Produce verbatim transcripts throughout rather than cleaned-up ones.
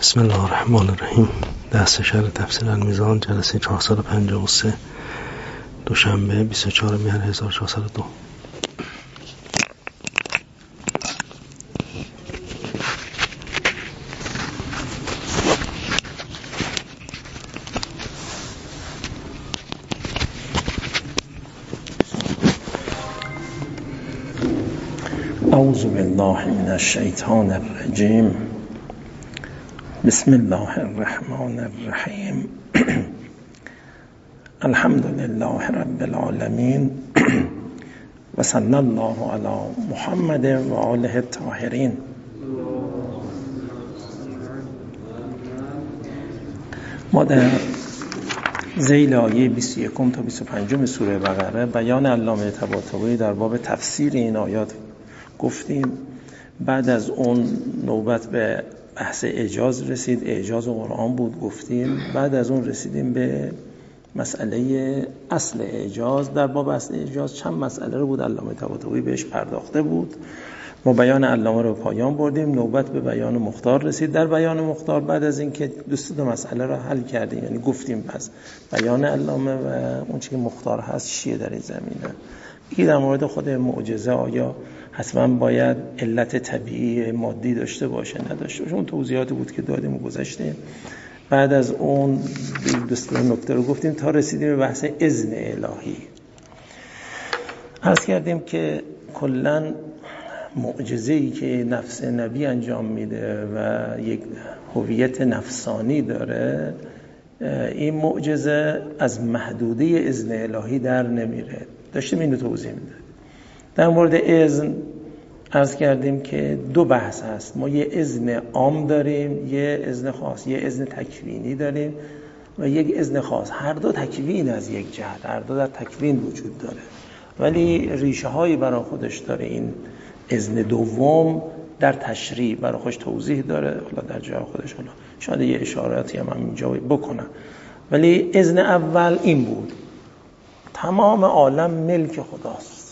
بسم الله الرحمن الرحیم. دست شهر تفسیر المیزان، جلسه چهارصد و پنجاه و سه، دوشنبه بیست و چهارم مهر هزار و چهارصد و دو. اعوذ بالله من الشیطان الرجیم. بسم الله الرحمن الرحیم. الحمد لله رب العالمین و صلی الله علی محمد و آله الطاهرین. ما در ذیل آیه بیست و یک تا بیست و پنج سوره بقره بیان علامه طباطبایی در باب تفسیر این آیات گفتیم. بعد از اون نوبت به بحث اعجاز رسید، اعجاز قرآن بود گفتیم. بعد از اون رسیدیم به مسئله اصل اعجاز. در باب اصل اعجاز چند مسئله رو بود علامه طباطبایی بهش پرداخته بود. ما بیان علامه رو پایان بردیم، نوبت به بیان مختار رسید. در بیان مختار بعد از اینکه دوست دو مسئله رو حل کردیم، یعنی گفتیم پس بیان علامه و اون چیزی که مختار هست چیه در این زمینه. این در مورد خود معجزه آیا حتما باید علت طبیعی مادی داشته باشه نداشته باشه، اون توضیحاتی بود که دادیم و گذاشتیم. بعد از اون دوست نکته رو گفتیم تا رسیدیم به بحث اذن الهی. عرض کردیم که کلاً معجزه‌ای که نفس نبی انجام میده و یک هویت نفسانی داره، این معجزه از محدوده اذن الهی در نمیره. داشتیم اینو توضیح میده. در مورد اذن عرض کردیم که دو بحث هست. ما یه اذن عام داریم، یه اذن خاص، یه اذن تکوینی داریم و یک اذن خاص. هر دو تکوین از یک جهت، هر دو در تکوین وجود داره، ولی ریشه هایی برای خودش داره. این اذن دوم در تشریع برای خودش توضیح داره، حالا در جای خودش، حالا شاید یه اشاراتی هم, هم اینجا بکنم. ولی اذن اول این بود: تمام عالم ملک خداست،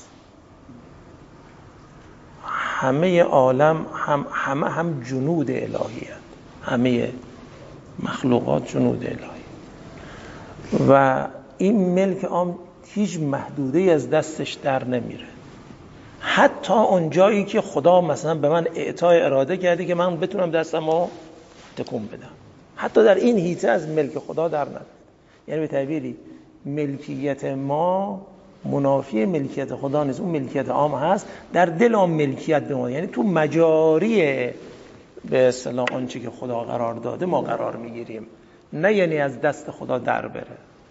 همه عالم هم همه هم جنود الهی هست، همه مخلوقات جنود الهی و این ملک عام هیچ محدوده‌ای از دستش در نمیره. حتی اون جایی که خدا مثلا به من اعطای اراده کرده که من بتونم دستمو تکون بدم، حتی در این حیطه از ملک خدا در نده. یعنی به تعبیری ملکیت ما منافی ملکیت خدا نیست، اون ملکیت عام هست، در دل اون ملکیت به ما، یعنی تو مجاری به اصطلاح آنچه که خدا قرار داده ما قرار میگیریم، نه یعنی از دست خدا در بره.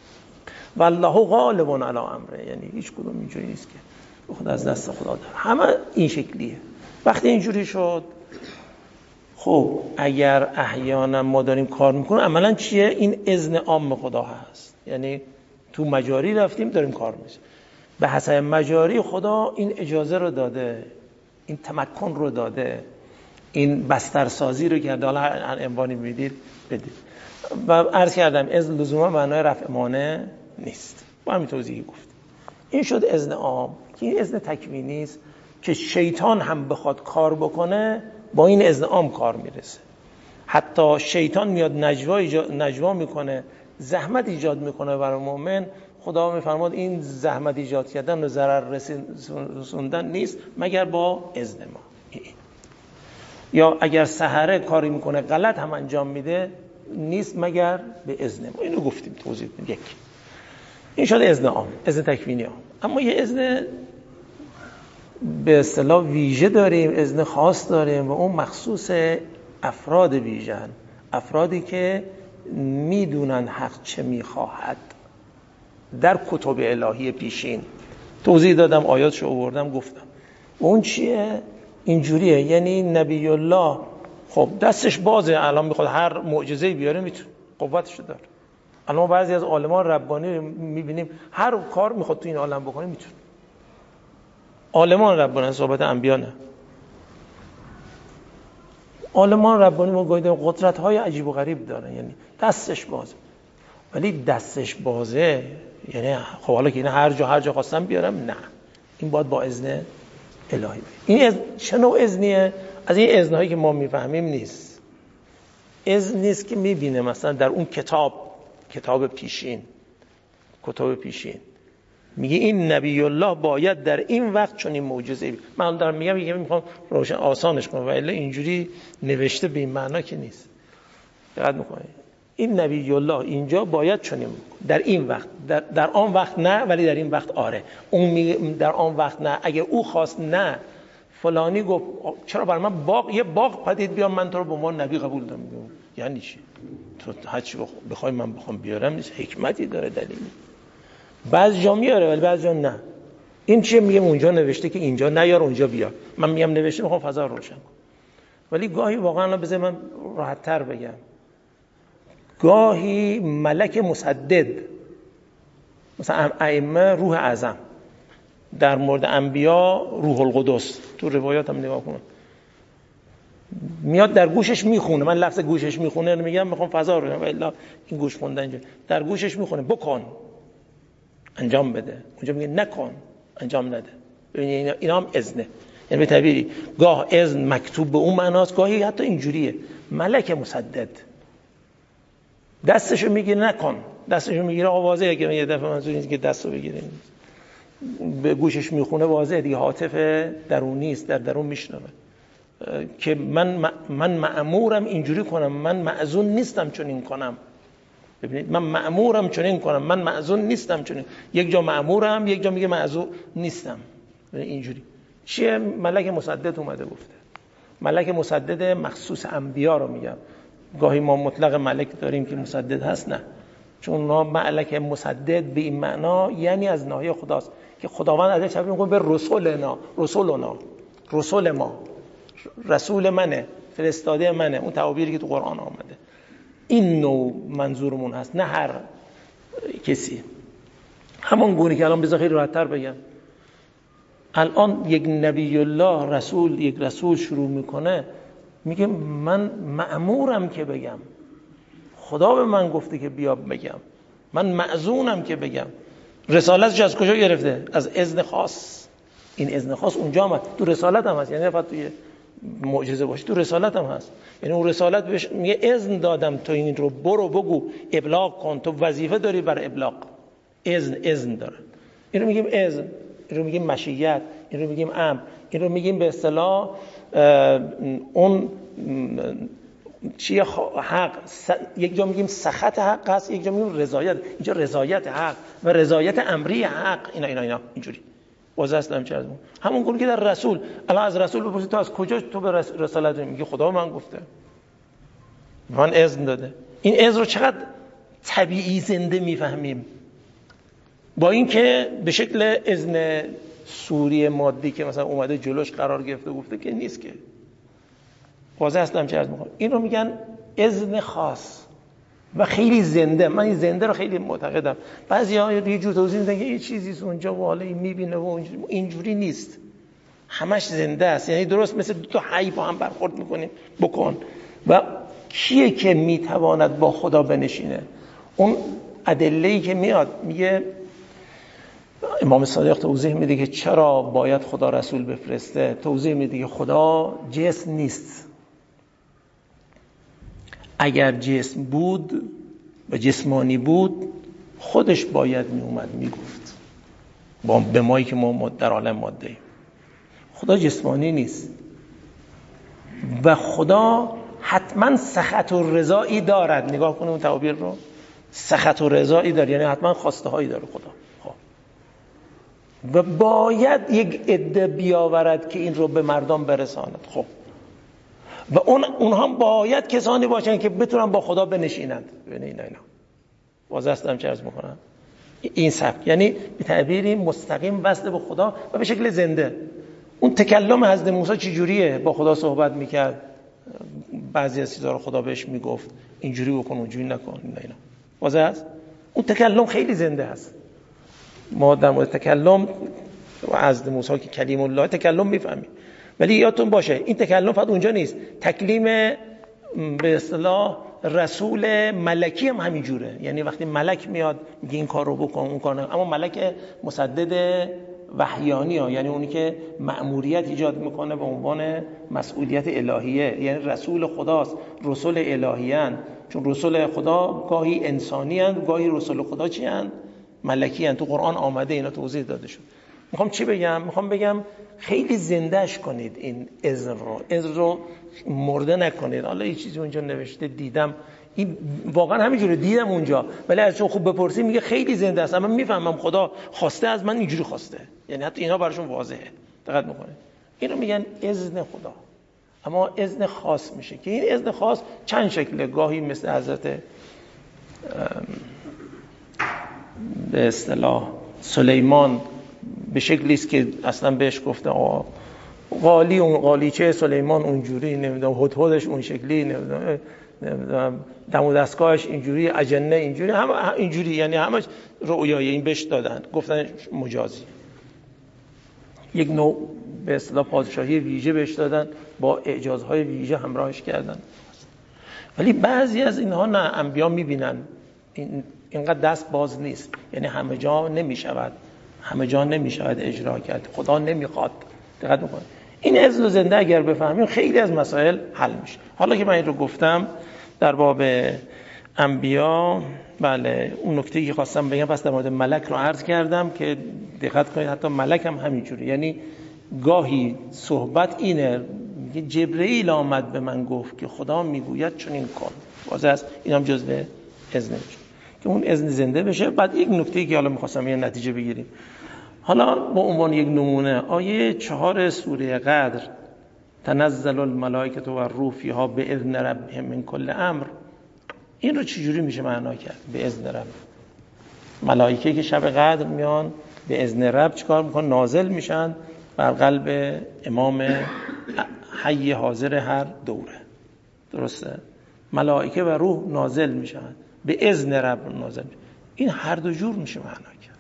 والله غالب علی امره، یعنی هیچ کدوم اینجوری نیست که خدا از دست خدا در، همه این شکلیه. وقتی اینجوری شد، خب اگر احیانا ما داریم کار میکنیم، عملا چیه؟ این اذن عام خدا هست، یعنی تو مجاری رفتیم داریم کار میشه، به حسب مجاری خدا این اجازه رو داده، این تمکن رو داده، این بسترسازی رو کرده. حالا هر عنوانی میدید بدید. و عرض کردم اذن لزوما معنای رفع مانع نیست، با همین توضیحی گفت. این شد اذن عام که این اذن تکوینی است که شیطان هم بخواد کار بکنه با این اذن عام کار میرسه. حتی شیطان میاد نجوا ایجاد نجوا میکنه، زحمت ایجاد میکنه برای مؤمن، خدا میفرماد این زحمت ایجاد کردن و ضرر رسوندن نیست مگر با اذن ما. یا اگر سحره کاری میکنه غلط هم انجام میده، نیست مگر به اذن ما. اینو گفتیم توضیح بدیم. یک این شد اذن عام، اذن تکوینی عام. اما یه اذن به اصطلاح ویژه داریم، اذن خاص داریم و اون مخصوص افراد ویژن، افرادی که میدونن حق چه میخواهد. در کتب الهی پیشین توضیح دادم، آیاتشو آوردم گفتم. و اون چیه؟ اینجوریه، یعنی نبی الله خب دستش بازه، الان میخواد هر معجزه‌ای بیاره میتونه، قوتشو داره. الان بعضی از عالمان ربانی میبینیم هر کار میخواد تو این عالم بکنه میتونه. عالمان ربانی، صحبت انبیا نه. عالمان ربانی ما گاهی قدرت‌های عجیب و غریب دارن، یعنی دستش بازه. ولی دستش بازه یعنی خب حالا که اینا هر جا هر جا خواستم بیارم، نه، این باید با اذن الهی. این از چه نوع اذنیه؟ از این اذن‌هایی که ما میفهمیم نیست. اذن نیست که میبینه مثلا در اون کتاب کتاب پیشین کتاب پیشین میگه این نبی الله باید در این وقت چون این معجزه. من دارم میگم میگم میخوام روشن آسانش کنم و الا اینجوری نوشته به این معنا که نیست. دقت میکنید این نبی الله اینجا باید چون در این وقت در, در آن وقت نه ولی در این وقت آره. اون میگه در آن وقت نه، اگه او خواست نه فلانی گفت چرا برای من باغ یه باغ پدید بیام من تو رو به عنوان نبی قبول دارم. یعنی چی؟ تو هر چی بخوای من بخوام بیارم نیست، حکمتی داره دلیلی. بعضی جا میاره ولی بعضی جا نه. این چیه؟ میگم اونجا نوشته که اینجا نیار اونجا بیار. من میگم نوشته میخوام فضا رو روشن کنم. ولی گاهی واقعا بذار من راحت تر بگم، گاهی ملک مسدد مثلا ائمه روح اعظم، در مورد انبیا روح القدس، تو روایات هم نگاه کنم میاد در گوشش میخونه. من لفظ گوشش میخونه میگم میخوام فضا رو و الا این گوش خوندن اینجا در گوشش میخونه بکن انجام بده، اونجا میگه نکن انجام نده. ببینید اینا هم اذنه، یعنی به تعبیری گاه اذن مکتوب به اون معناست، گاهی حتی اینجوریه ملک مسدد دستشو میگیره نکن، دستشو میگیره آوازه. اگه یه دفعه منظور اینه که دستو بگیره به گوشش میخونه واضحه دیگه، هاتف درونی است، در درون میشنوه که من من مأمورم اینجوری کنم، من معزون نیستم چون این کنم. ببینید من مأمورم چون این کنم، من معزون نیستم چون این. یک جا مأمورم یک جا میگه معزون نیستم. اینجوری چیه؟ ملک مسدد اومده گفته. ملک مسدد مخصوص انبیا رو میگم. گاهی ما مطلق ملک داریم که مسدد هست، نه، چون ما ملک مسدد به این معنا یعنی از ناحیه خداست که خداوند ازش تعبیر میکنه به رسولنا، رسولنا، رسول ما، رسول منه، فرستاده منه، اون تعابیری که تو قرآن آمده. این نوع منظورمون هست، نه هر کسی. همون گونه که الان بذار خیلی راحت‌تر بگم، الان یک نبی الله رسول یک رسول شروع میکنه میگه من مأمورم که بگم، خدا به من گفته که بیا بگم، من معزونم که بگم. رسالتش از کجا گرفته؟ از اذن خاص. این اذن خاص اونجا هم هست، تو رسالت هم هست، یعنی نه فقط توی معجزه باشه، تو رسالت هم هست. یعنی اون رسالت بهش میگه اذن دادم تو این رو برو بگو ابلاغ کن، تو وظیفه داری بر ابلاغ. اذن اذن داره. این رو میگیم اذن، این رو میگیم مشیت، این رو میگیم امر، این رو میگیم به اصطلاح اون چیه حق. یک جا میگیم سخط حق هست، یک جا میگیم رضایت. اینجا رضایت حق و رضایت امری حق، اینا اینا اینا اینجوری واضح است. هم چه از همون گونه که در رسول، الان از رسول بپرسید تو از کجا تو به رسالت میگی خدا من گفته، من اذن داده. این اذن رو چقدر طبیعی زنده میفهمیم، با اینکه به شکل اذن سوری مادی که مثلا اومده جلوش قرار گرفته گفته که نیست، که واضح است. هم چه از میخوام این رو میگن اذن خاص و خیلی زنده. من این زنده رو خیلی معتقدم. بعضیا یه جور توضیح میدن که یه چیزی اونجا و حالا این میبینه و اینجوری نیست، همش زنده است. یعنی درست مثل دو تا حی با هم برخورد میکنیم بکن. و کیه که میتواند با خدا بنشینه؟ اون ادله‌ای که میاد میگه امام صادق توضیح میده که چرا باید خدا رسول بفرسته. توضیح میده که خدا جسم نیست. اگر جسم بود و جسمانی بود خودش باید می اومد می گفت با به مایی که ما در عالم ماده ایم. خدا جسمانی نیست و خدا حتما سخط و رضایی دارد. نگاه کنید اون تعابیر رو، سخط و رضایی داره، یعنی حتما خواسته هایی داره خدا. خب و باید یک عده بیاورد که این رو به مردم برساند. خب و اون اونها باید کسانی باشن که بتونن با خدا بنشینند. ببینید اینا اینا واضح است. هم چه عرض میکنم این سبک یعنی به تعبیری مستقیم وصل به خدا و به شکل زنده. اون تکلم حضرت موسی چه جوریه؟ با خدا صحبت میکرد، بعضی از چیزا رو خدا بهش میگفت اینجوری بکن اونجوری نکن. اینا اینا واضح است. اون تکلم خیلی زنده است. ما در مورد تکلم و حضرت موسی که کلیم الله تکلم میفهمیم، ولی یادتون باشه این تکلم فقط اونجا نیست. تکلیم به اصطلاح رسول ملکی هم همین جوره. یعنی وقتی ملک میاد میگه این کار رو بکن اون کار نه، اما ملک مسدد وحیانی ها، یعنی اونی که مأموریت ایجاد میکنه به عنوان مسئولیت الهیه، یعنی رسول خداست، رسول الهیان. چون رسول خدا گاهی انسانی هستند، گاهی رسول خدا چی هستند؟ ملکی هستند. تو قرآن آمده، اینا توضیح داده شد. میخوام چی بگم؟ میخوام بگم خیلی زندهش کنید این اذن رو، اذن رو مرده نکنید. حالا یه چیزی اونجا نوشته دیدم، این واقعا همینجوری دیدم اونجا، ولی از چون خوب بپرسی میگه خیلی زنده است. اما میفهمم خدا خواسته از من اینجوری خواسته، یعنی حتی اینا براشون واضحه. دقت میکنه اینو میگن اذن خدا، اما اذن خاص میشه که این اذن خاص چند شکله. گاهی مثل حضرت به اصطلاح سلیمان به شکلی است که اصلا بهش گفته آقا قالی، اون قالیچه سلیمان اونجوری، نمیدونم هدهدش اون شکلی، نمیدونم نمیدونم دم و دستگاهش اینجوری، اجنه اینجوری، هم اینجوری، یعنی همش رؤیای این بهش دادن، گفتن مجازی. یک نوع به اصطلاح پادشاهی ویژه بهش دادن، با اعجازهای ویژه همراهش کردن. ولی بعضی از اینها نه، انبیا میبینن این اینقدر دست باز نیست، یعنی همه جا نمیشود همه جا نمیشود اجرا کرد، خدا نمیخواد. دقت بکنید این اذن زنده اگر بفهمیم خیلی از مسائل حل میشه. حالا که من این رو گفتم در باب انبیا، بله اون نکته‌ای که خواستم بگم پس در مورد ملک رو عرض کردم که دقت کنید حتی ملک هم همینجوری، یعنی گاهی صحبت اینه، میگه جبرئیل آمد به من گفت که خدا میگوید چنین کن، واضح است این هم جزء اذن میشه که اون اذن زنده بشه. بعد یک نکته‌ای که حالا می‌خواستم یه نتیجه بگیریم، حالا با عنوان یک نمونه آیه چهار سوره قدر، تنزل الملائکه و الروح فیها باذن ربهم من کل امر، این رو چجوری میشه معنا کرد؟ به اذن رب. ملائکه که شب قدر میان به اذن رب چیکار میکنن؟ نازل میشن بر قلب امام حی حاضر هر دوره. درسته؟ ملائکه و روح نازل میشن به اذن رب نازل میشن. این هر دو جور میشه معنا کرد،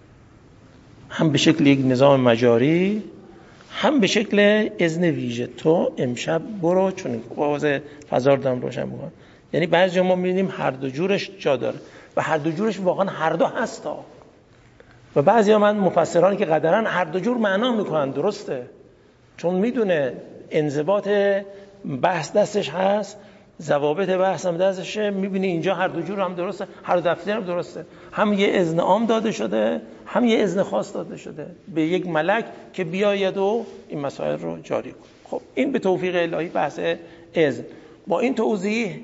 هم به شکل یک نظام مجاری، هم به شکل اذن ویژه. تو امشب برو، چون واضح فضا رو دارم روشن میکنم، یعنی بعضی ما میبینیم هر دو جورش جا داره و هر دو جورش واقعا هر دو هستا. و بعضی ها من مفسرانی که قدرن هر دو جور معنا میکنن، درسته، چون میدونه انضباط بحث دستش هست، ضوابط بحث هم دستشه، میبینی اینجا هر دو جور هم درسته، هر دو دفتر هم درسته، هم یه اذن عام داده شده، هم یه اذن خاص داده شده به یک ملک که بیاید و این مسائل رو جاری کنه. خب این به توفیق الهی بحث اذن. با این توضیح،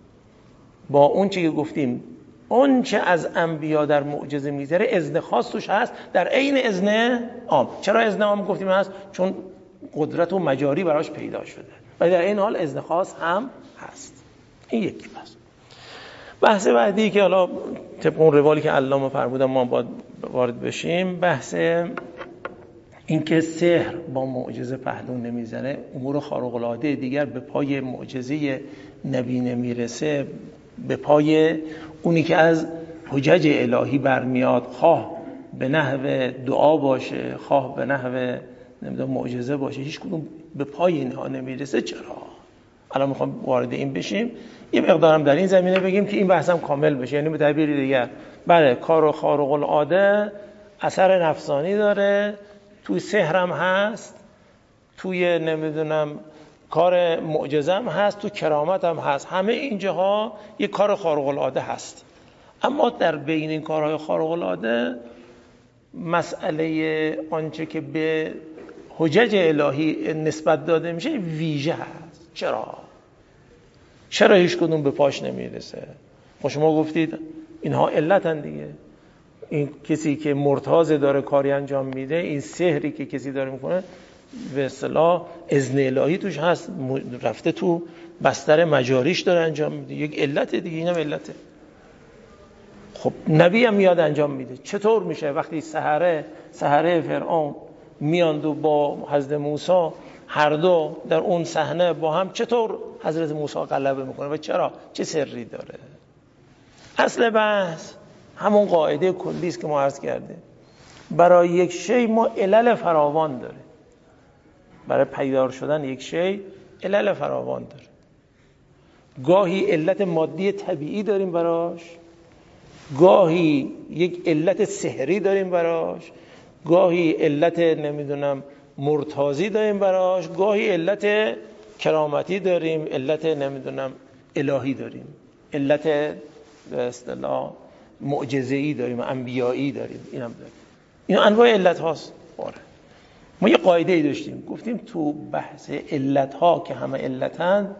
با اون چی که گفتیم، اون چه از انبیا در معجزه میذاره اذن خاص توش هست در عین اذن عام. چرا اذن عام گفتیم هست؟ چون قدرت و مجاری براش پیدا شده، ولی در این حال اذن خاص هم هست. این یکی بس. بحث بعدی که حالا طبق اون روالی که علامه فرمودن ما باید وارد بشیم، بحث این که سحر با معجزه پهلو نمیزنه، امور خارق العاده دیگر به پای معجزه نبی نمیرسه، به پای اونی که از حجج الهی برمیاد، خواه به نحو دعا باشه، خواه به نحو نمیدونم معجزه باشه، هیچ کدوم به پای اینها نمیرسه. چرا؟ الان میخوام وارد این بشیم، یه مقدارم در این زمینه بگیم که این بحثم کامل بشه. یعنی به تعبیر دیگر، بله کار خارق العاده اثر نفسانی داره، توی سحرم هست، توی نمیدونم کار معجزه هم هست، تو کرامت هم هست، همه اینجاها یک کار خارق العاده هست. اما در بین این کارهای خارق العاده مسئله آنچه که به حجج الهی نسبت داده میشه ویژه هست. چرا؟ چرا هیچ کدوم به پاش نمیرسه؟ خب شما گفتید اینها علتن دیگه. این کسی که مرتاض داره کاری انجام میده، این سحری که کسی داره میکنه به اصطلاح اذن الهی توش هست، رفته تو بستر مجاریش داره انجام میده، یک علت دیگه، اینم علته. خب نبی هم میاد انجام میده. چطور میشه وقتی سحره سحره فرعون میاند و با حضرت موسی هر دو در اون صحنه با هم، چطور حضرت موسی غلبه میکنه و چرا؟ چه سری داره؟ اصل بحث همون قاعده کلی است که ما عرض کردیم. برای یک شی ما علل فراوان داره، برای پیدا شدن یک شی علل فراوان داره. گاهی علت مادی طبیعی داریم براش، گاهی یک علت سحری داریم براش، گاهی علت نمیدونم مرتازی داریم براش، گاهی علت کرامتی داریم، علت نمیدونم الهی داریم، علت به اصطلاح معجزه‌ای داریم، انبیایی داریم، اینم داریم. این انواع علت هاست. آره ما یه قاعده ای داشتیم، گفتیم تو بحث علت ها که همه علتن،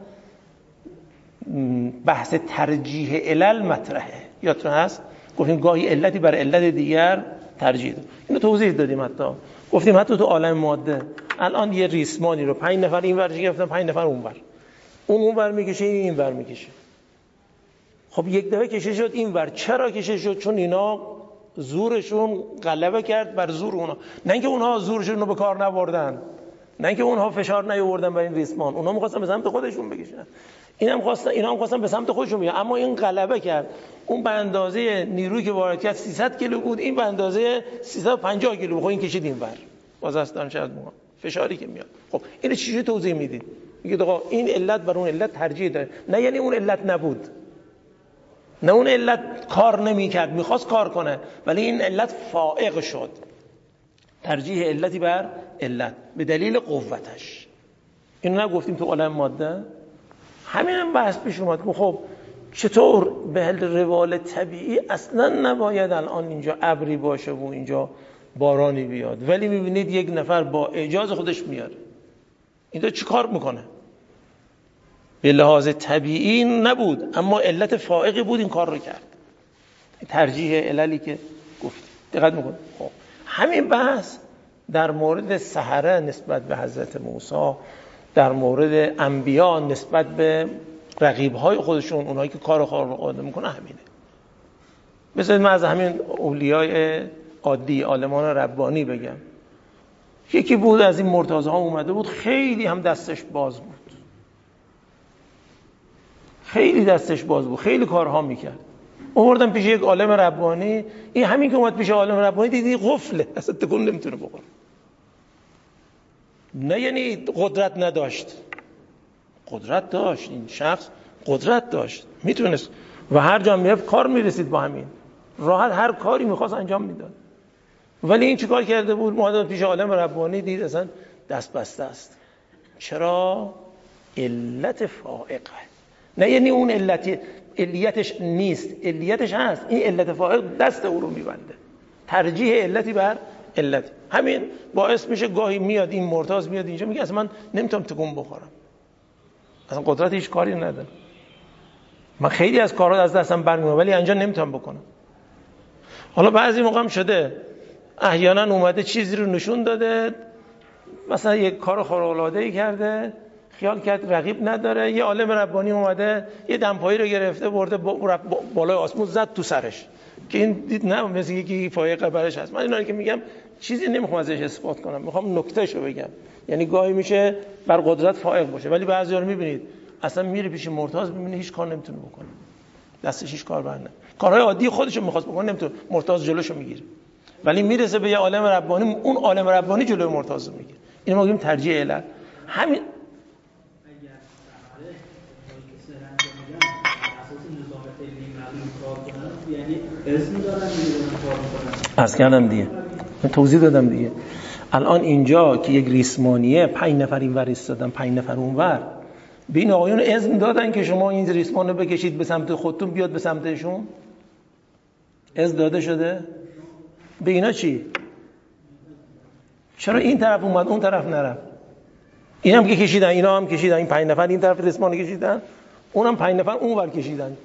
بحث ترجیح علل مطرحه. یادتون هست گفتیم گاهی علتی بر علت دیگر ترجیح داد. اینو توضیح دادیم، حتی گفتیم حتی تو عالم ماده الان یه ریسمانی رو پنج نفر این ور گرفتن، پنج نفر اون ور، اون اون ور میکشه، این این ور میکشه. خب یک دفعه کشه شد این ور. چرا کشه شد؟ چون اینا زورشون غلبه کرد بر زور اونا. نه اینکه اونها زورشون رو به کار نبردن، نه اینکه اونها فشار نیاوردن بر این ریسمان، اونها می‌خواستن به سمت خودشون بکشن، اینم خواستن اینا هم خواستن به سمت خودشون بیان، اما این غلبه کرد. اون به اندازه نیرویی که وارد کرد سیصد کیلو بود، این به اندازه سیصد و پنجاه کیلو بود. خب این کشید این ور. باز اصلا شاید ما فشاری که میاد. خب اینو چجوری توضیح میدید؟ میگید آقا این علت بر اون علت ترجیح داره. نه یعنی اون علت نبود، نه اون علت کار نمی‌کرد، می‌خواست کار کنه، ولی این علت فائق شد. ترجیح علتی بر علت به دلیل قوتش. اینو نگفتیم تو عالم ماده؟ همین هم بحث پیش اومد که خب چطور به روال طبیعی اصلا نباید الان اینجا ابری باشه و اینجا بارانی بیاد، ولی می‌بینید یک نفر با اجاز خودش میاره. اینجا چی کار میکنه؟ به لحاظ طبیعی نبود، اما علت فائقی بود این کار رو کرد. ترجیح عللی که گفت. دقت میکنه. خب همین بحث در مورد سحره نسبت به حضرت موسی، در مورد انبیا نسبت به رقیب‌های خودشون، اونایی که کار خارق میکنه همینه. بذارید من از همین اولیای عادی، عالمان ربانی بگم. یکی بود از این مرتضی ها اومده بود، خیلی هم دستش باز بود، خیلی دستش باز بود، خیلی کارها میکرد. آوردن پیش یک عالم ربانی، این همین که اومد پیش عالم ربانی دیدی قفله، اصلا تکون نمیتونه بخوره. نه یعنی قدرت نداشت، قدرت داشت، این شخص قدرت داشت، میتونست و هر جا میرفت کار میرسید، با همین راحت هر کاری میخواست انجام میداد. ولی این چیکار کرده بود؟ اومد پیش عالم ربانی، دید اصلا دست بسته است. چرا؟ علت فائقه. نه یعنی اون علت علیتش نیست، علیتش هست، این علت فائق دست او رو میبنده. ترجیح علتی بر علت، همین باعث میشه گاهی میاد این مرتاز میاد اینجا میگه اصلا من نمیتونم تکون بخورم، اصلا قدرت هیچ کاری ندارم، من خیلی از کارها از دستم برمیاد ولی انجام نمیتونم بکنم. حالا بعضی موقع هم شده احیانا اومده چیزی رو نشون داده، مثلا یک کار خارق‌العاده‌ای کرده، خیال کرد رقیب نداره، یه عالم ربانی اومده یه دمپایی رو گرفته برده بالای آسمون زد تو سرش که این دید نه مثل یکی فایق برش هست. من اینا که میگم چیزی نمیخوام ازش اثبات کنم، میخوام نکتهشو بگم. یعنی گاهی میشه بر قدرت فائق باشه، ولی بعضیا رو میبینید اصلا میره پیش مرتاز میبینه هیچ کار نمیتونه بکنه، دستش هیچ کار بر نه، کارهای عادی خودشو میخواست بکنه نمیتونه، مرتاز جلوشو میگیره. ولی میرسه به یه عالم ربانی، اون عالم ربانی جلوی مرتاز رو میگیره. اینو ما میگیم ترجیح علت. همین عرض کردم دیگه، من توضیح دادم دیگه. الان اینجا که یک ریسمانیه، پنج نفر این ور ایستادن، پنج نفر اون ور، به این آقایون اذن دادن که شما این ریسمان رو بکشید به سمت خودتون، بیاد به سمتشون؟ اذن داده شده؟ به اینا چی؟ چرا این طرف اومد اون طرف نرفت؟ این هم که کشیدن، اینا هم کشیدن، این پنج نفر این طرف ریسمان کشیدن، اونم پنج نفر اون ور کشیدن.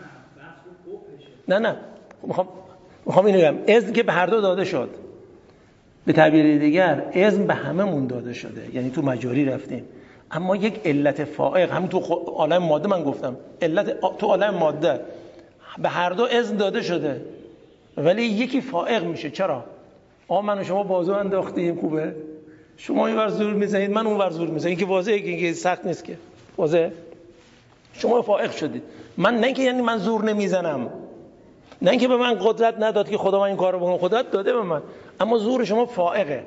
نه نه میخوام میخوام اینو بگم، اذن که به هر دو داده شد. به تعبیر دیگر اذن به هممون داده شده، یعنی تو مجاری رفتیم، اما یک علت فائق، همین تو عالم ماده من گفتم، علت تو عالم ماده به هر دو اذن داده شده، ولی یکی فائق میشه. چرا؟ آ من و شما بازو انداختیم، خوبه، شما این ور زور میزنید من اون ور زور میزنم، این که واضحه که سخت نیست که، واضحه. شما فائق شدید، من نه که یعنی من زور نمیزنم، نه اینکه به من قدرت نداد که خدا من این کارو بکنم، قدرت داده به من، اما زور شما فائقه.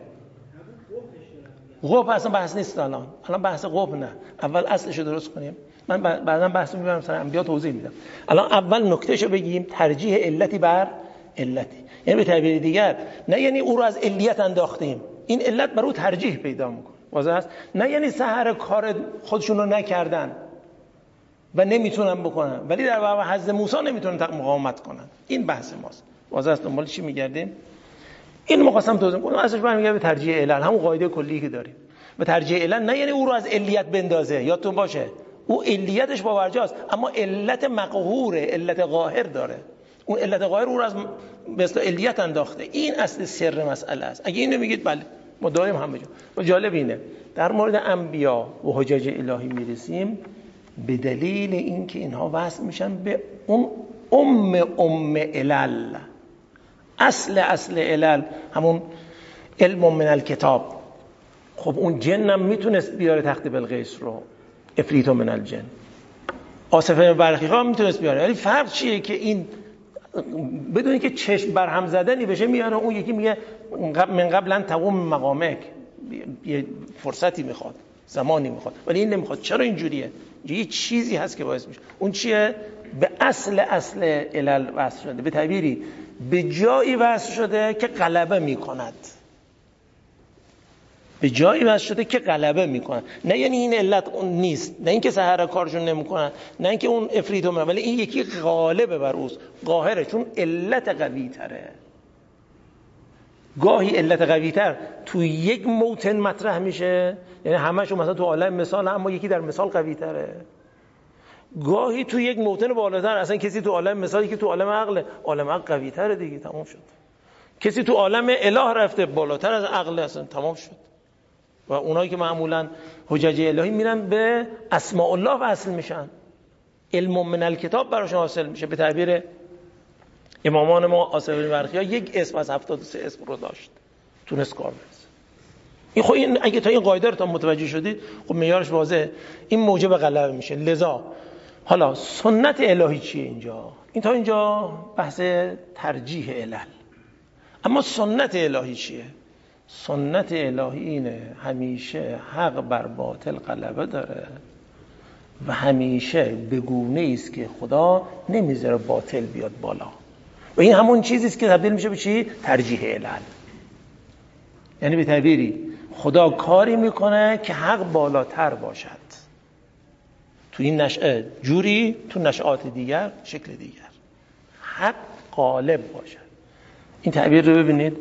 قوپ اصلا بحث نیست الان، الان بحث قوپ نه، اول اصلشو درست کنیم، من بعدا بحثو میبرم سر انبیا توضیح میدم. الان اول نکتهشو بگیم، ترجیح علتی بر علتی. یعنی به تعبیر دیگر نه یعنی او رو از علیت انداختیم، این علت بر او ترجیح پیدا میکنه. واضح است؟ نه یعنی سحر کار خودشون رو نکردن و نمیتونن بکنن، ولی در برابر حضرت موسی نمیتونن مقاومت کنن. این بحث ماست. واضح است؟ دنبال چی میگردیم؟ این مقاسم توضیح کنم. اصلش برمیگرده به ترجیح علل، همون قاعده کلی که داریم. به ترجیح علل نه یعنی او رو از علیت بندازه، یادتون باشه او علیتش باورجاست، اما علت مقهوره، علت قاهر داره. اون علت قاهر او رو از به اصطلاح علیت انداخته. این اصل سر مسئله است. اگه اینو میگید بله ما دائم هم بجا. و جالب اینه در مورد انبیا و حجج الهی میرسیم به دلیل اینکه اینها وصل میشن به اون ام ام علل، اصل اصل علل، همون علم من الکتاب. خب اون جن هم میتونست بیاره تخت بلقیس رو، افریت من الجن، آصف برخی ها میتونست بیاره، ولی فرق چیه که این بدون اینکه چشم برهم زدنی بشه میاره، اون یکی میگه من قبل ان تقوم مقامک، یه فرصتی میخواد، زمانی میخواد، ولی این نمیخواد. چرا اینجوریه؟ یه چیزی هست که باعث میشه. اون چیه؟ به اصل اصل علل وصل شده، به تعبیری به جایی وصل شده که غلبه میکند، به جایی وصل شده که غلبه میکنن. نه یعنی این علت اون نیست، نه اینکه سحر کارشون نمیکنن، نه اینکه اون افریت هم، ولی این یکی غالبه بر اوست، قاهره، چون علت قوی تره. گاهی علت قوی تر تو یک موطن مطرح میشه، یعنی همه‌شون مثلا تو عالم مثال، اما یکی در مثال قوی تره. گاهی تو یک موطن بالاتر، اصلا کسی تو عالم مثالی که تو عالم عقل، عالم عقل قوی تره دیگه، تمام شد. کسی تو عالم اله رفته بالاتر از عقل، اصلا تمام شد. و اونایی که معمولا حجج الهی میرن به اسماء الله وصل میشن، علم من الکتاب براشون حاصل میشه. به تعبیر امامان ما آصف برخی ها یک اسم از هفتاد و سه اسم رو داشت، تونست کار برسه. این خب این اگه تا این قاعده رو تا متوجه شدید، خب معیارش واضحه، این موجب غلبه میشه. لذا حالا سنت الهی چیه اینجا؟ این تا اینجا بحث ترجیح علل. اما سنت الهی چیه؟ سنت الهی اینه همیشه حق بر باطل غلبه داره و همیشه به گونه‌ای است که خدا نمیذاره باطل بیاد بالا. و این همون چیزی است که تبدیل میشه به چی؟ ترجیح علل. یعنی به تعبیری خدا کاری میکنه که حق بالاتر باشد، تو این نشأه جوری، تو نشآت دیگر شکل دیگر، حق غالب باشد. این تعبیر رو ببینید.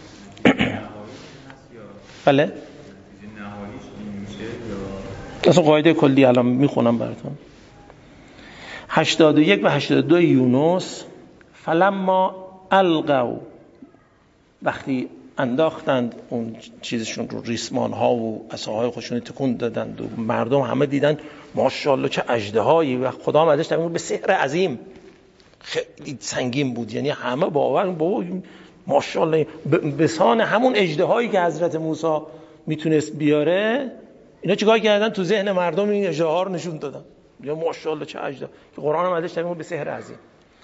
بله اصلا قاعده کلی الان میخونم براتون. هشتاد و یک و هشتاد و دو یونس، فلما القوا، وقتی انداختند اون چیزشون رو، ریسمان ها و عصاهای خودشون تکون دادند و مردم همه دیدن ماشاءالله چه اژدهایی، و خدا هم ازش تبریک به سحر عظیم، خیلی سنگین بود، یعنی همه باور بابا ماشاءالله به سان همون اژدهایی که حضرت موسی میتونست بیاره، اینا چیکار کردن؟ تو ذهن مردم این اژدها رو نشون دادن، یا ماشاءالله چه اژدها، که قرآن هم ازش تبریک به سحر عظیم.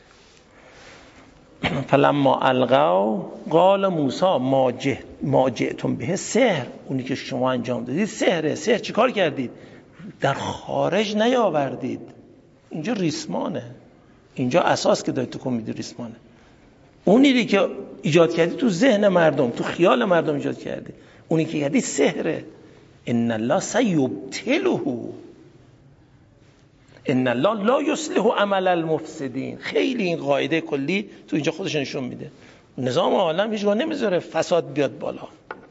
فلما القوا قال موسی ما جه ما جئتم به سحر، اونی که شما انجام دادید سحره. سحر چیکار کردید؟ در خارج نیاوردید، اینجا ریسمانه، اینجا اساس که دارید تکون میدید ریسمانه. اونی که ایجاد کردی تو ذهن مردم، تو خیال مردم ایجاد کردی، اونی که کردی سحره. ان الله سیبطله، ان الله لا یصلح عمل المفسدین. خیلی این قاعده کلی تو اینجا خودش نشون میده نظام عالم هیچ وقت نمیذاره فساد بیاد بالا.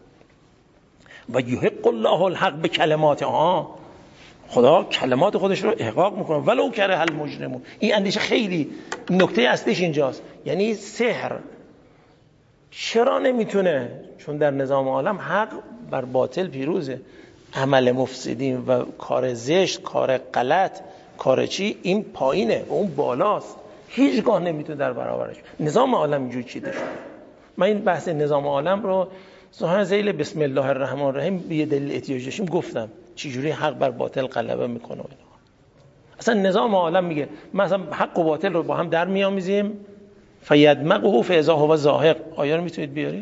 و یحق الله الحق به کلمات، ها خدا کلمات خودش رو احقاق میکنه ولو کره المجرمون. این اندیشه خیلی نکته اصلیش اینجاست. یعنی سحر چرا نمیتونه؟ چون در نظام عالم حق بر باطل پیروزه. عمل مفسدین و کار زشت، کار غلط، کار چی، این پایینه و اون بالاست، هیچگاه نمیتونه در برابرش. نظام عالم اینجوری چیده شده. من این بحث نظام عالم رو ظاهرا ذیل بسم الله الرحمن الرحیم به دلیل احتیاج داشتیم گفتم چجوری حق بر باطل غلبه میکنه. اصلا نظام عالم میگه مثلا حق و باطل رو با هم در میامیزیم، فیدمغه فاذا هو زاهق. آیا رو میتونید بیارید؟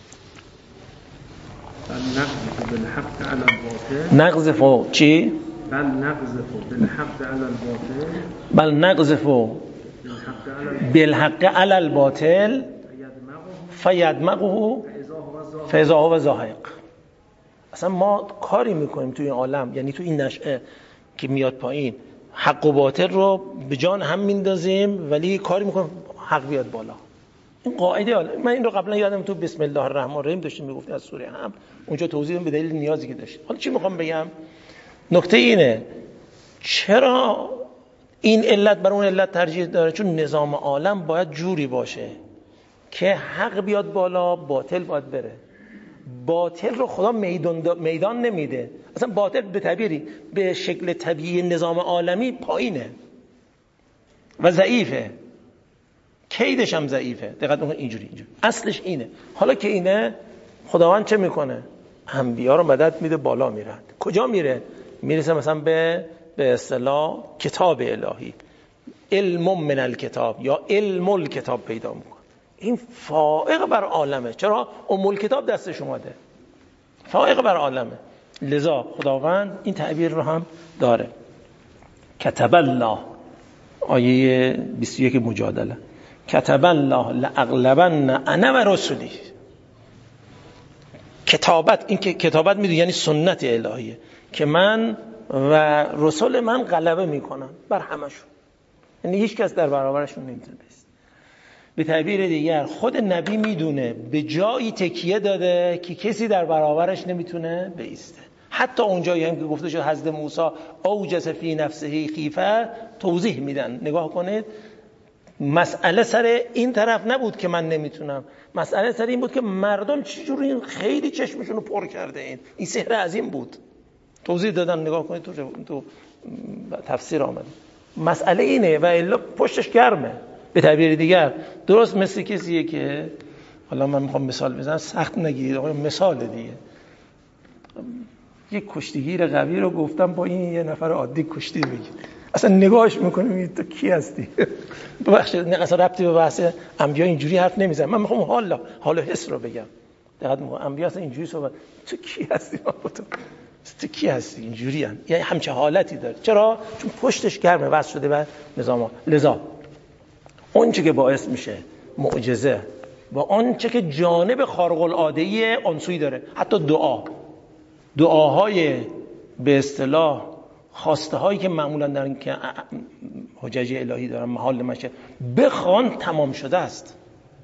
نقذف چی؟ بل نقذف بالحق علی الباطل بل نقذف بالحق علی الباطل فیدمغه فاذا هو زاهق. اصلا ما کاری میکنیم توی این عالم، یعنی تو این نشأه که میاد پایین، حق و باطل رو به جان هم میندازیم ولی کاری میکنیم حق بیاد بالا. این قاعده عالم. من این رو قبلا یادم تو بسم الله الرحمن الرحیم داشتیم میگفتیم از سوره هم، اونجا توضیح دادم به دلیل نیازی که داشت. حالا چی میخوام بگم؟ نکته اینه چرا این علت بر اون علت ترجیح داره؟ چون نظام عالم باید جوری باشه که حق بیاد بالا، باطل باید بره. باطل رو خدا میدان, میدان نمیده. اصلا باطل به تعبیری به شکل طبیعی نظام عالمی پایینه و ضعیفه، کیدش هم ضعیفه. دقت کنید اینجوری اینجوری اصلش اینه. حالا که اینه خداوند چه میکنه؟ انبیا رو مدد میده، بالا میرن. کجا میره؟ میرسه مثلا به به اصطلاح کتاب الهی، علم من الکتاب یا علم الکتاب پیدا میکنه. این فائق بر عالمه. چرا؟ ام الکتاب دستش اومده، فائق بر عالمه. لذا خداوند این تعبیر رو هم داره. کتب الله، آیه بیست و یک مجادله، کتب الله لاغلبن انا و رسولی. کتابت، این که کتابت میدونی یعنی سنت الهیه که من و رسول من غلبه میکنن بر همشون، یعنی هیچ کس در برابرشون نمیتونه بیست. به تعبیر دیگر خود نبی میدونه به جایی تکیه داده که کسی در برابرش نمیتونه بیسته. حتی اونجایی هم که گفته شد حضرت موسی اوجس فی نفسه خیفه، توضیح میدن. نگاه کنید، مسئله سر این طرف نبود که من نمیتونم، مسئله سر این بود که مردم چجوری خیلی چشمشون رو پر کرده. این این سحر عظیم بود. توضیح دادن، نگاه کنید تو تو تفسیر آمده. مسئله اینه و الا پشتش گرمه. به تعبیر دیگر درست مثل کسیه که، حالا من میخوام مثال بزنم، سخت نگیرید آقا، مثال دیگه. یک کشتیگیر قوی رو گفتم با این یه نفر عادی کشتی بگید، اصلا نگاهش میکنیم تو کی هستی؟ ببخشید نه اصلا ربطی به بحث انبیا اینجوری حرف نمیزنم. من میخوام حالا حال و حس رو بگم. دقت میکنم انبیا اصلا اینجوری صحبت، تو کی هستی؟ ما تو تو کی هستی؟ اینجوری هم یعنی همچه حالتی داره. چرا؟ چون پشتش گرمه، واسه شده به نظام. لذا اون چه که باعث میشه معجزه و اون چه که جانب خارق العاده آنسوی داره، حتی دعا، دعاهای به اصطلاح خواسته هایی که معمولا در این که حجج الهی دارن محال مشه، بخوان تمام شده است،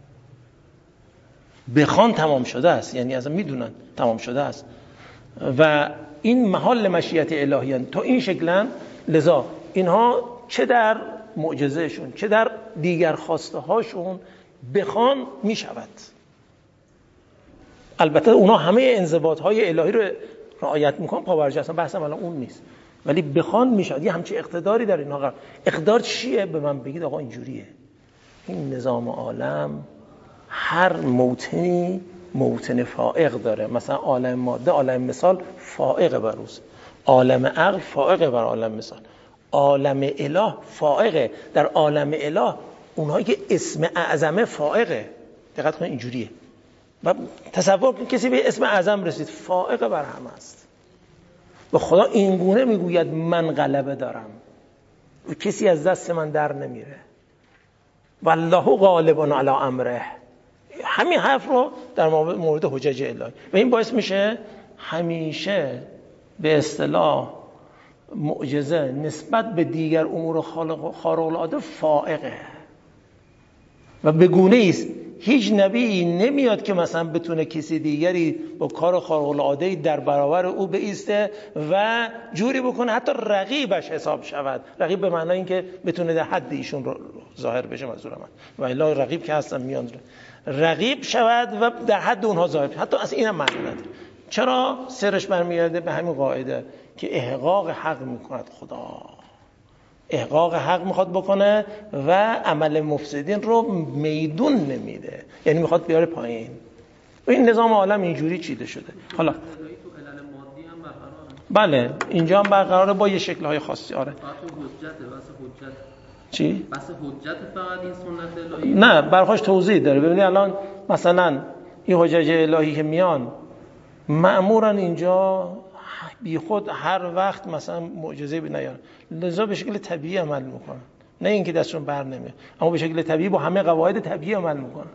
بخوان تمام شده است، یعنی اصلا میدونن تمام شده است و این محال مشیت الهی هستند تا این شکلن. لذا اینها چه در معجزهشون چه در دیگر خواسته هاشون بخوان میشود. البته اونا همه انضباط های الهی رو رعایت میکنن، پاورجا، اصلا بحثم الان اون نیست، ولی بخوان میشود. یه همچین اقتداری در اینا قرار. اقتدار چیه؟ به من بگید آقا اینجوریه. این نظام عالم هر موطنی موطن فائق داره. مثلا عالم ماده، عالم مثال فائق بر اوست، عالم عقل فائق بر عالم مثال، عالم اله فائقه. در عالم اله اونهایی که اسم اعظمه فائقه. دقت کنید اینجوریه. و تصور کن کسی به اسم اعظم رسید، فائق بر همه است. و خدا این گونه میگوید من غلبه دارم و کسی از دست من در نمیره. والله غالب علی امره. همین حرف رو در مورد حجج الهی و این باعث میشه همیشه به اصطلاح معجزه نسبت به دیگر امور خارق العاده فائقه و به گونه‌ای است هیچ نبی نمیاد که مثلا بتونه کسی دیگری با کار خارق العاده در برابر او بایسته و جوری بکنه حتی رقیبش حساب شود. رقیب به معنای اینکه بتونه در حد ایشون رو ظاهر بشه، منظور من. و الا رقیب که هستن میان رقیب شود و در حد اونها ظاهر شود. حتی از اینم معنی نداره. چرا؟ سرش برمیگرده به همین قاعده که احقاق حق میکند خدا. احقاق حق میخواد بکنه و عمل مفسدین رو میدون نمیده، یعنی میخواد بیاره پایین. و این نظام عالم اینجوری چیده شده. حالا بله اینجا هم برقراره با یه شکل‌های خاصی. آره چی؟ بس حجت فقط این سنت الهی؟ نه، برخاش توضیح داره. ببینید الان مثلا این حجج الهی که میان معمولا اینجا بی خود هر وقت مثلا معجزه به نیارن، لذا به شکل طبیعی عمل میکنن، نه اینکه دستشون بر نمیاد، اما به شکل طبیعی با همه قواعد طبیعی عمل میکنن.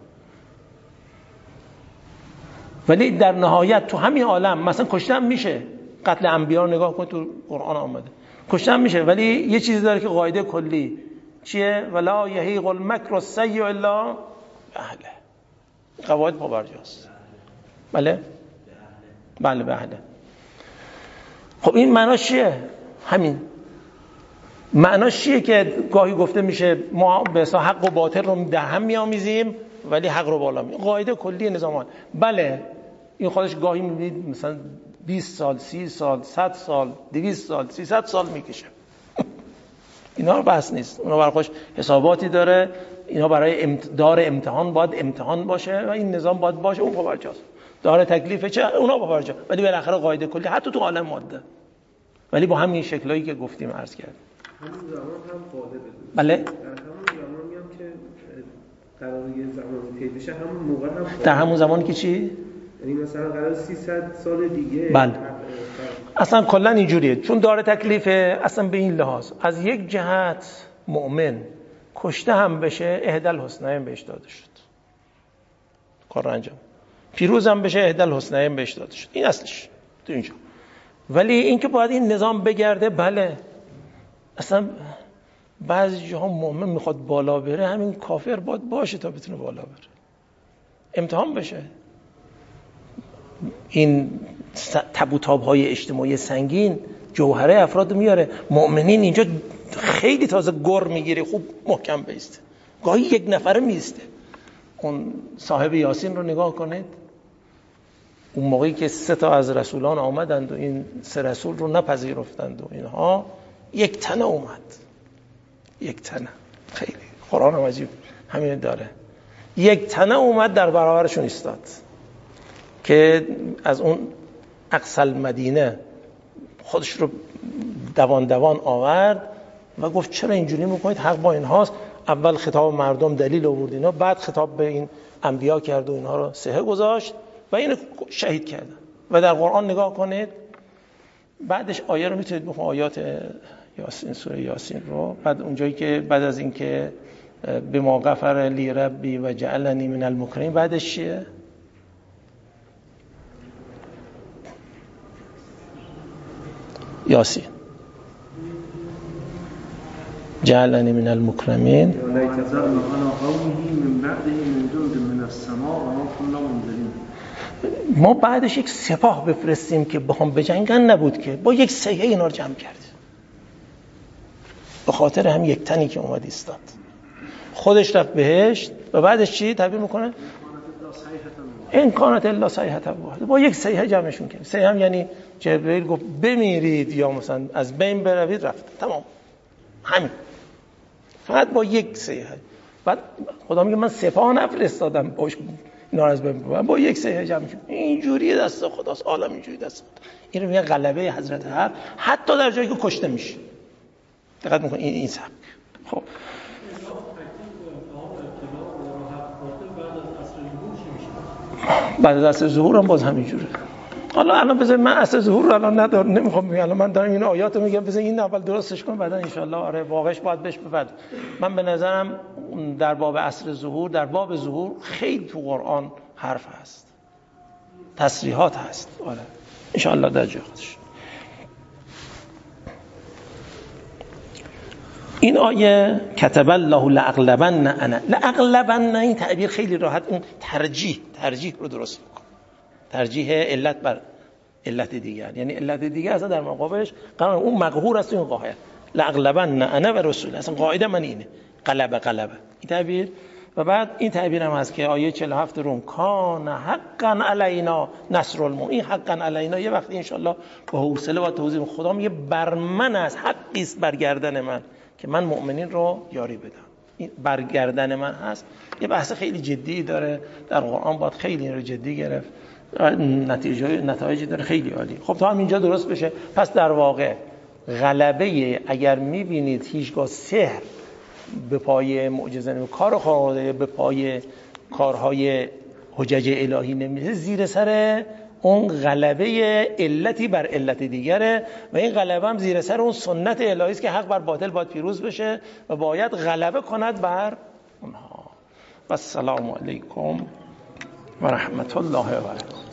ولی در نهایت تو همین عالم مثلا کشتن میشه، قتل انبیا رو نگاه کن تو قرآن آمده، کشتن میشه، ولی یه چیزی داره که قاعده کلی چیه؟ ولا یحیق المکر السیء الا اهله. قواعد پابرجاست. بله بله بله. خب این معناش چیه؟ همین معناش چیه که گاهی گفته میشه ما به اصلا حق و باطل رو در هم میامیزیم ولی حق رو بالا میاریم. قاعده کلی نظام. بله این خودش گاهی میبینید مثلا بیست سال، سی سال، صد سال، دویست سال، سیصد سال میکشه. اینا رو بحث نیست، اونا برای خودش حساباتی داره، اینا برای امت... دار امتحان باید امتحان باشه و این نظام باید باشه، اون پابرجاست. داره تکلیفه چه؟ اونا پابرجا، ولی بالاخره قاعده کلی حتی تو عالم ماده، ولی با همین شکلایی که گفتیم عرض کردیم. همون زمان هم قاعده بده. بله. در همون زمان میام که قرار یه زمانی طی بشه، همون موقع هم قاعده. در همون زمانی که چی؟ یعنی مثلا قرار سیصد سال دیگه. بله. اصلا کلا اینجوریه، چون داره تکلیفه. اصلا به این لحاظ از یک جهت مؤمن کشته هم بشه احدی الحسنیین بهش داده شد، کار انجام، پیروز هم بشه احدی الحسنیین بهش داده شد. این اصلش تو اینجا. ولی اینکه باید این نظام بگرده، بله اصلا بعضی جاها مؤمن میخواد بالا بره، همین کافر باید باشه تا بتونه بالا بره، امتحان بشه. این تب و تاب‌های اجتماعی سنگین جوهره افراد میاره. مؤمنین اینجا خیلی تازه گر میگیره، خوب محکم بیسته، گاهی یک نفره میسته. اون صاحب یاسین رو نگاه کنید، اون موقعی که سه تا از رسولان آمدند و این سه رسول رو نپذیرفتند و اینها، یک تنه اومد، یک تنه. خیلی قرآن هم عجیب همین داره، یک تنه اومد در برابرشون ایستاد که از اون اقصی المدینه خودش رو دوان دوان آورد و گفت چرا اینجوری میکنید، حق با این هاست. اول خطاب مردم دلیل آورد اینا، بعد خطاب به این انبیا کرد و اینها رو سهه گذاشت و اینو شهید کردن. و در قرآن نگاه کنید، بعدش آیه رو میتونید بخونید، آیات یاسین، سوره یاسین رو، بعد اونجایی که بعد از اینکه به ما غفر لی ربی و جعلنی من المکرمین، بعدش چیه؟ یاسین جعلنی من المکرمین لا تذر على قومه من بعده من جند من السماء و ما كنا منذرین. ما بعدش یک سپاه بفرستیم که با هم بجنگن، نبود که با یک سیحه اینا رو جمع کرد، به خاطر هم یک تنی که اومد ایستاد، خودش رفت بهشت و بعدش چی تعبیر میکنه؟ این کانت الا صیحه واحده، با یک صیحه جمعشون کرد. صیحه هم یعنی جبرئیل گفت بمیرید یا مثلا از بین بروید، رفت، تمام، همین، فقط با یک صیحه. بعد خدا میگه من سپاه نفرستادم باش اینا از بین ببرم، با یک صیحه جمع کرد. اینجوری دست خداست، عالم اینجوری دست خدا. این رو میگه غلبه حضرت حق، حتی در جایی که کشته میشه. دقت میکنید این این سبک. خب بعد از عصر ظهور هم باز همینجوره. حالا الان بذار من عصر ظهور رو الان ندارم، نمیخوام بگم، الان من دارم این آیات رو میگم، بذار این اول درستش کنم بعدا ان شاء الله آره واقعش باید بهش بپرد. من به نظرم در باب عصر ظهور، در باب ظهور خیلی تو قرآن حرف هست، تصریحات هست، آره ان شاء الله در جای خودش. این آیه کتب الله لاغلبن انا، لاغلبن، این تعبیر خیلی راحت اون ترجیح ترجیح رو درست میکنه، ترجیح علت بر علت دیگر، یعنی علت دیگر اصلا در مقابلش قرار اون مقهور است، این قاهر لاغلبن انا و رسول، اصلا قاعده من اینه، غلبه غلبه این تعبیر. و بعد این تعبیر هم هست که آیه چهل و هفت روم کان حقا علینا نصر المؤمنین، حقا علینا یه وقتی ان شاء الله با حوصله و توضیح خدا میگه بر من است، حقی است بر گردن من که من مؤمنین رو یاری بدم. این برگردن من هست، یه بحث خیلی جدی داره در قرآن، باید خیلی این رو جدی گرفت، نتیجه نتایجی داره خیلی عالی. خب تا همینجا درست بشه، پس در واقع غلبه، اگر میبینید هیچگاه سحر به پای معجزه نمی، کار خارق‌العاده به پای کارهای حجج الهی نمیشه، زیر سر اون غلبه علتی بر علت دیگره و این غلبه هم زیر سر اون سنت الهی است که حق بر باطل باید پیروز بشه و باید غلبه کند بر اونها. و السلام علیکم و رحمت الله و برکاته.